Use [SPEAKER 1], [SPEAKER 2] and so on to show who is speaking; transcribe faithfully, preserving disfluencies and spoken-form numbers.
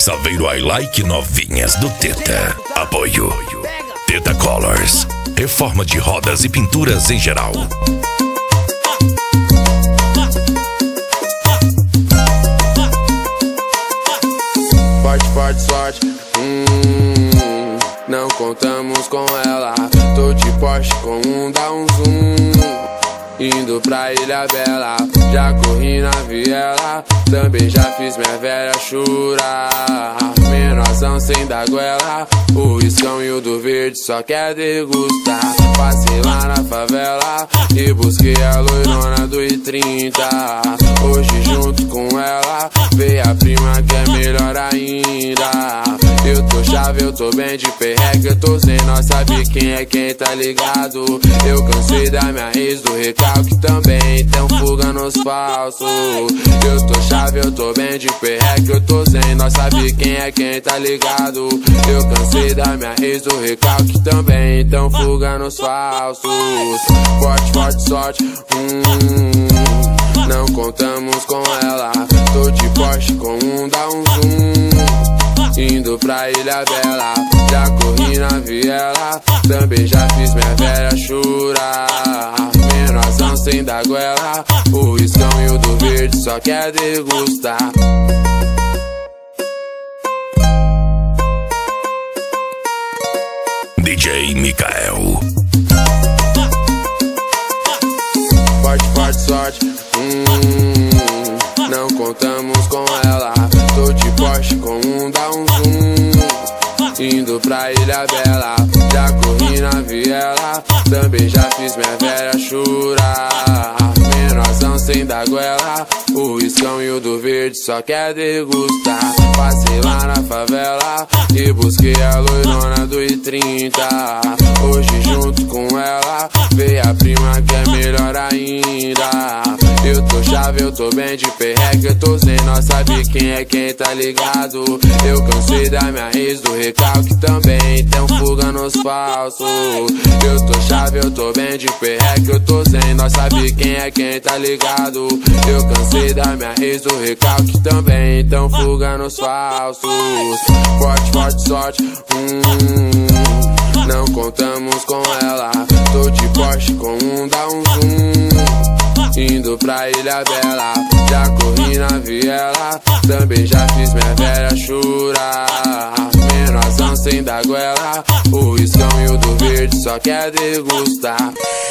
[SPEAKER 1] Saveiro I Like novinhas do Teta. Apoio Teta Colors. Reforma de rodas e pinturas em geral.
[SPEAKER 2] Forte, forte, sorte. Hum, não contamos com ela. Tô de Porsche com um, dá um zoom. Indo pra Ilha Bela, já corri na viela. Também já fiz minha velha chorar. Menorzão sem dar goela. O iscão e o do verde só quer degustar. Passei lá na favela e busquei a loirona do I trinta. Hoje junto com ela veio a prima que é melhor ainda. Eu tô chave, eu tô bem de perreque. Eu tô sem nós, sabe quem é quem, tá ligado? Eu cansei da minha ex, do recalque também. Então fuga nos falsos. Eu tô chave, eu tô bem de perreque. Eu tô sem nós, sabe quem é quem, tá ligado? Eu cansei da minha ex, do recalque também. Então fuga nos falsos. Forte, forte, sorte. Hum, não contamos com ela. Tô de Porsche com um, dá um zoom. Indo pra Ilha Bela, já corri na viela. Também já fiz minha velha chorar. Menorzão sem dar goela. O iscão e o do verde só quer degustar.
[SPEAKER 1] D J Mikael.
[SPEAKER 2] Forte, forte, sorte. Hum, não contamos com ela. Tô de Porsche com um, dá um zoom. Indo pra Ilha Bela, já corri na viela. Também já fiz minha velha chorar. Menorzão sem dar goela. O iscão e o do verde só quer degustar. Passei lá na favela e busquei a loirona do I trinta. Hoje junto com ela veio a prima que é melhor ainda. Eu tô chave, eu tô bem de perreque. Eu tô sem nós, sabe quem é quem, tá ligado? Eu cansei da minha ex, do recalque também. Então fuga nos falsos. Eu tô chave, eu tô bem de perreque. Eu tô sem nós, sabe quem é quem, tá ligado? Eu cansei da minha ex, do recalque também. Então fuga nos falsos. Forte, forte, sorte. Hum, não contamos com ela. Tô de Porsche com um, dá um zoom. Indo pra Ilha Bela, já corri na viela. Também já fiz minha velha chorar. Menorzão sem dar goela. O iscão e o do verde só quer degustar.